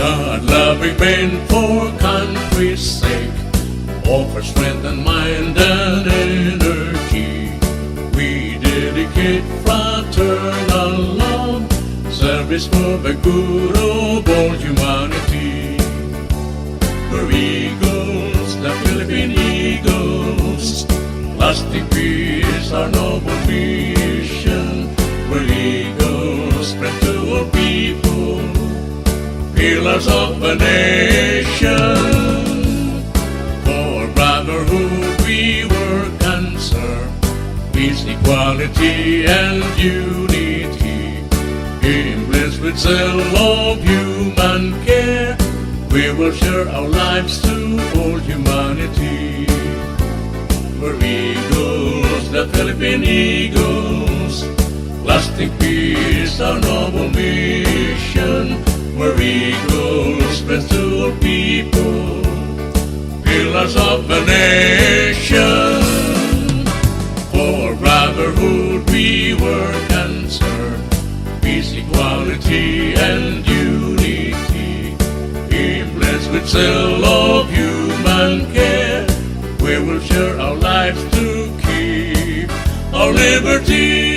God-loving men for country's sake, offer strength and mind and energy. We dedicate fraternal love, service for the good of all humanity. We're eagles, the Philippine Eagles, lasting peace, our noble mission. We're eagles, spread to all people, pillars of a nation. For brotherhood we work and serve, peace, equality, and unity. Blessed with zeal of human care, we will share our lives to all humanity. We're eagles, the Philippine Eagles, lasting peace, our noble mission. We're eagles, spread to all people, pillars of the nation. For brotherhood we work and serve, peace, equality, and unity. Blessed with zeal of human care, we will share our lives to keep our liberty.